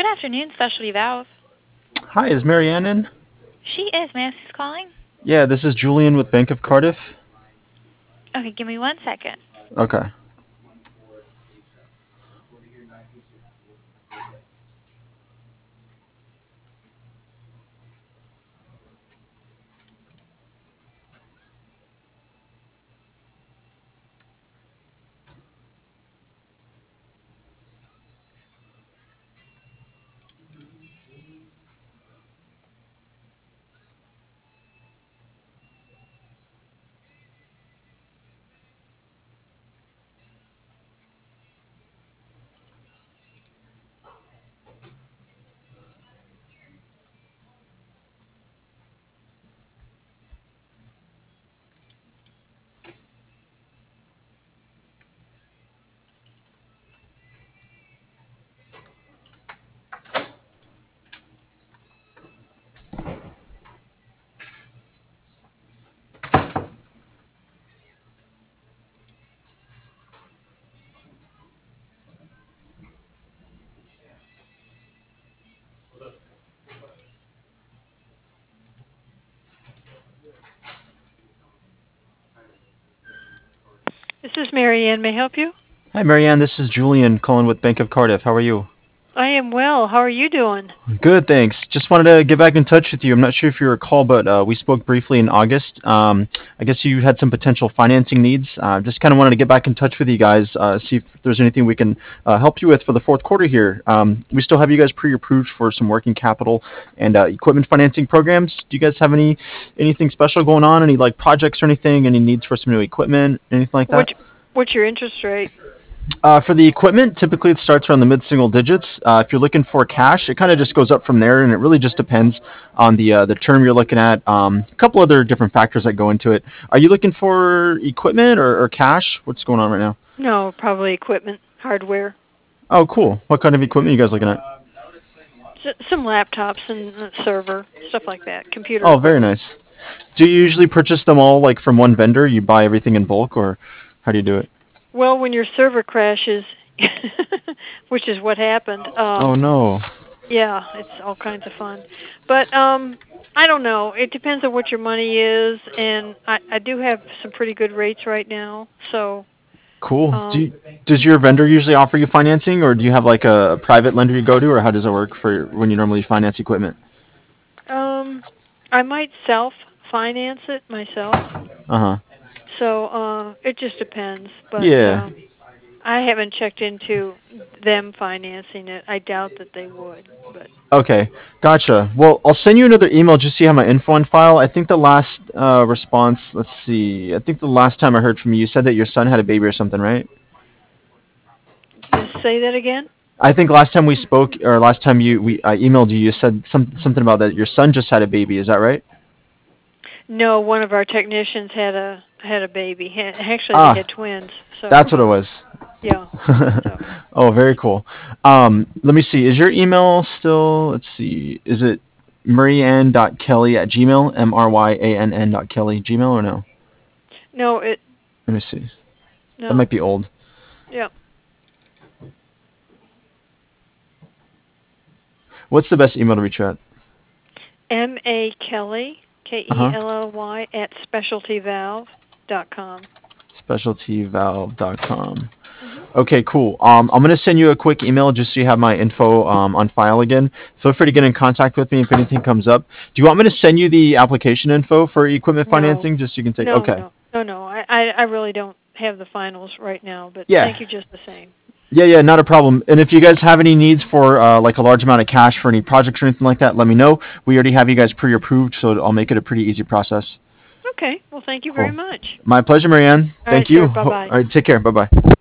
Good afternoon, Specialty Valve. Hi, is Marianne in? She is. May I ask who's calling? Yeah, this is Julian with Bank of Cardiff. Okay, give me 1 second. Okay. This is Mary Ann. May I help you? Hi, Marianne. This is Julian calling with Bank of Cardiff. How are you? I am well. How are you doing? Good, thanks. Just wanted to get back in touch with you. I'm not sure if you recall, but we spoke briefly in August. I guess you had some potential financing needs. Just kind of wanted to get back in touch with you guys, see if there's anything we can help you with for the fourth quarter here. We still have you guys pre-approved for some working capital and equipment financing programs. Do you guys have anything special going on? Any like projects or anything? Any needs for some new equipment? Anything like What that? What's your interest rate? For the equipment, typically it starts around the mid-single digits. If you're looking for cash, it kind of just goes up from there, and it really just depends on the term you're looking at. A couple other different factors that go into it. Are you looking for equipment or cash? What's going on right now? No, probably equipment, hardware, Oh, cool. What kind of equipment are you guys looking at? some laptops and a server, stuff like that. Computer Oh, very equipment. nice. Do you usually purchase them all like from one vendor? You buy everything in bulk, or how do you do it? Well, when your server crashes, which is what happened, Oh no. yeah, it's all kinds of fun. But I don't know. It depends on what your money is, and I do have some pretty good rates right now. So Cool. um, Does your vendor usually offer you financing, or do you have like a private lender you go to, or how does it work for when you normally finance equipment? um, I might self finance it myself. Uh huh. So it just depends, but Yeah. I haven't checked into them financing it. I doubt that they would, but Okay. Gotcha. Well, I'll send you another email just so you have my info on file. I think the last response. Let's see. I think the last time I heard from you, you said that your son had a baby or something, right? just say that again. I think last time we spoke, or last time we I emailed you, you said something about that your son just had a baby. Is that right? No, one of our technicians had a baby. Actually, they Ah, had twins. So that's what it was. yeah. So Oh, very cool. Let me see. Is your email still? Let's see. Is it Marianne.Kelly at Gmail? Maryann.Kelly Gmail or no? no, it Let me see. That no. might be old. Yeah. What's the best email to reach you at? M.A. Kelly Uh huh. KELLY at specialtyvalve.com. Specialtyvalve.com. Mhm. Okay, cool. I'm gonna send you a quick email just so you have my info on file again. Feel free to get in contact with me if anything comes up. Do you want me to send you the application info for equipment No, financing just so you can take? no, Okay. no, no, no. I really don't have the finals right now, but Yeah. thank you just the same. Yeah, yeah, not a problem. And if you guys have any needs for like a large amount of cash for any projects or anything like that, let me know. We already have you guys pre-approved, so I'll make it a pretty easy process. Okay. Well, thank you very Cool. much. My pleasure, Marianne. All right, Thank you. sir. Bye-bye. All right, take care. Bye bye.